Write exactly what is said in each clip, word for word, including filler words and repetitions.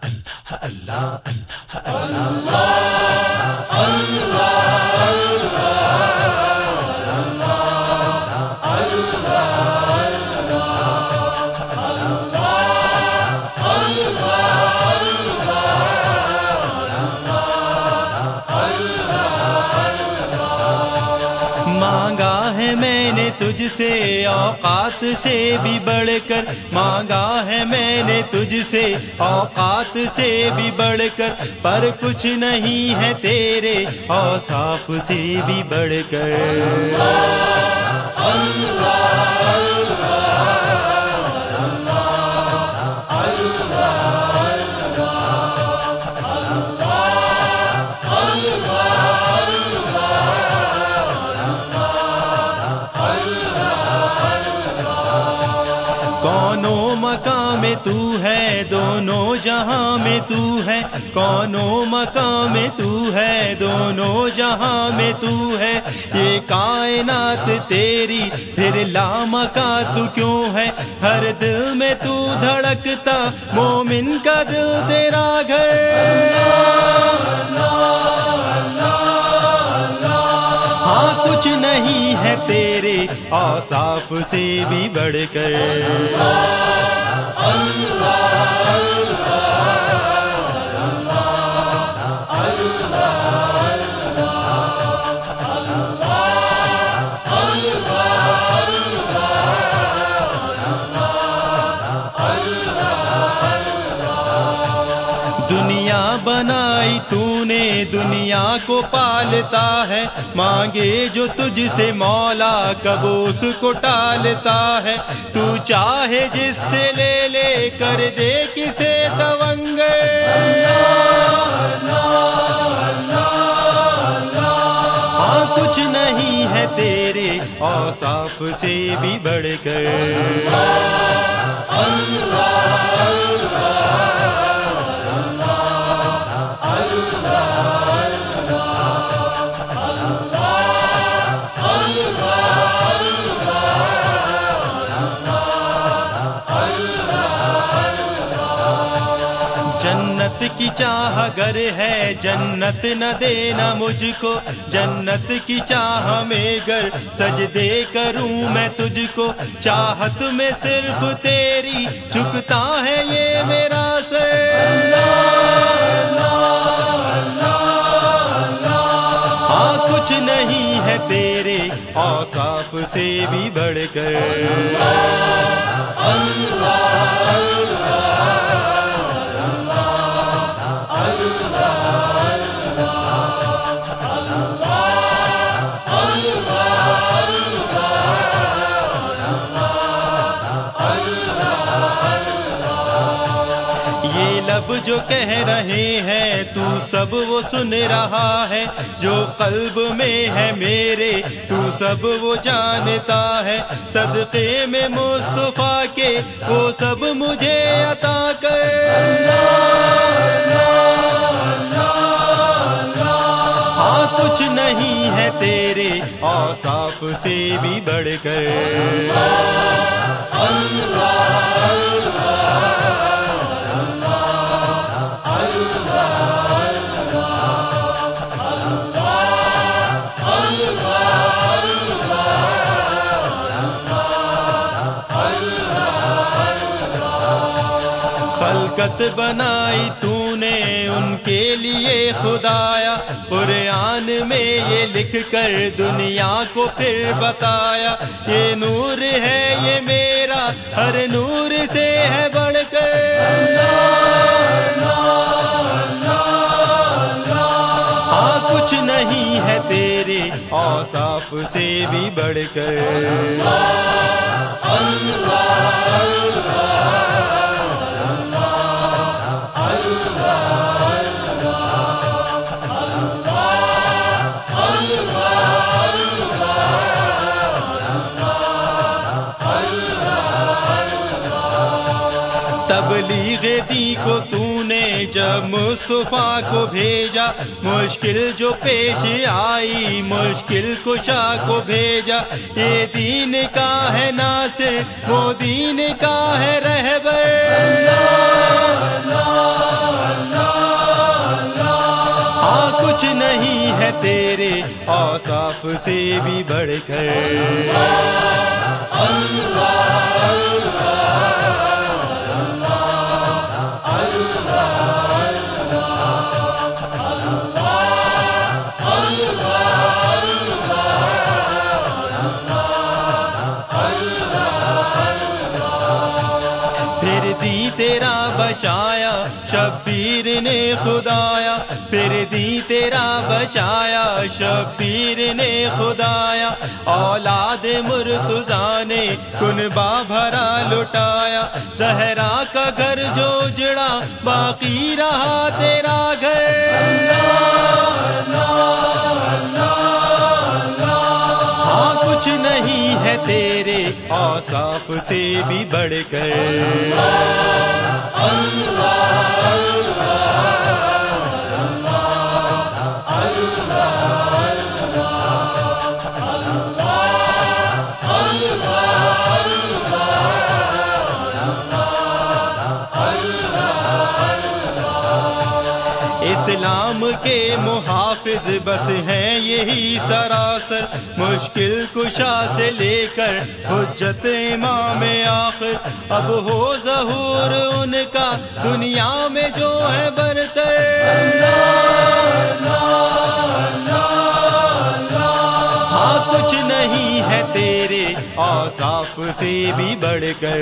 مانگا ہے میں نے تجھ سے اوقات سے بھی بڑھ کر، مانگا ہے میں نے تجھ سے اوقات سے بھی بڑھ کر، پر کچھ نہیں ہے تیرے اوصاف سے بھی بڑھ کر۔ کونوں مقام میں تو ہے، دونوں جہاں میں تو ہے، کونوں مقام میں تو ہے، دونوں جہاں میں تو ہے، یہ کائنات تیری پھر لامکاں تو کیوں ہے، ہر دل میں تو دھڑکتا مومن کا دل تیرا گھر۔ ہاں کچھ نہیں ہے تیرے اوصاف سے بھی بڑھ کر۔ دنیا بنائی تو نے، دنیا کو پالتا ہے، مانگے جو تجھ سے مولا کب اس کو ٹالتا ہے، تو چاہے جس سے لے لے کر دے کسے تونگر۔ ہاں کچھ نہیں ہے تیرے اوصاف سے بھی بڑھ کر۔ جنت کی چاہ گر ہے، جنت نہ دینا مجھ کو، جنت کی چاہ میں گر سجدے کروں میں تجھ کو، چاہت میں صرف تیری جھکتا ہے یہ میرا سر۔ ہاں کچھ نہیں ہے تیرے اوصاف سے بھی بڑھ کر۔ یہ لب جو کہہ رہے ہیں تو سب وہ سن رہا ہے، جو قلب میں ہے میرے تو سب وہ جانتا ہے، صدقے میں مصطفیٰ کے وہ سب مجھے عطا کر۔ ہاں کچھ نہیں ہے تیرے اوصاف سے بھی بڑھ کر۔ خلقت بنائی تو نے ان کے لیے خدایا، قرآن میں یہ لکھ کر دنیا کو پھر بتایا، یہ نور ہے یہ میرا ہر نور سے ہے بڑھ کر۔ ہاں کچھ نہیں ہے تیرے اوصاف سے بھی بڑھ کر۔ تبلیغ دی کو تو نے جب مصطفیٰ کو بھیجا، مشکل جو پیش آئی مشکل کشا کو بھیجا، یہ دین کا ہے ناصر وہ دین کا ہے رہبر۔ اوصاف سے بھی بڑھ کر۔ پھر دی تیرا بچایا شبیر نے خدایا، پھر دی تیرا بچایا شبیر نے خدایا، اولاد مرتضیٰ نے کنبہ بھرا لٹایا، زہرا کا گھر جو جڑا باقی رہا تیرا گھر۔ ہاں کچھ نہیں ہے تیرے اوصاف سے بھی بڑھ کر۔ اسلام کے محافظ بس ہیں یہی سراسر، مشکل کشا سے لے کر حجت امام آخر، اب ہو ظہور ان کا دنیا میں جو ہے برتر۔ ہاں کچھ نہیں ہے تیرے اوصاف سے بھی بڑھ کر۔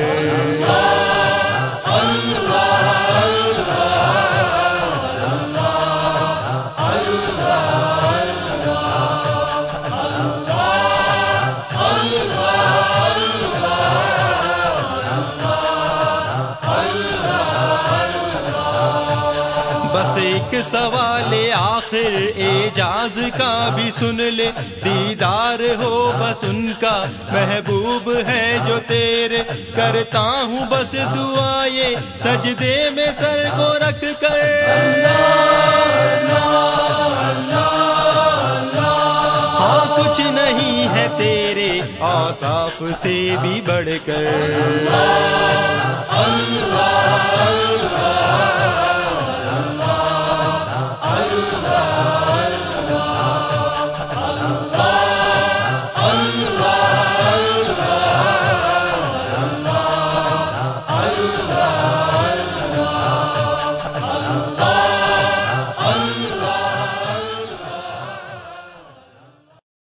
بس ایک سوال آخر اعجاز کا بھی سن لے، دیدار ہو بس ان کا محبوب ہے جو تیرے، کرتا ہوں بس دعا یہ سجدے میں سر کو رکھ کر۔ ہاں کچھ نہیں ہے تیرے اوصاف سے بھی بڑھ کر۔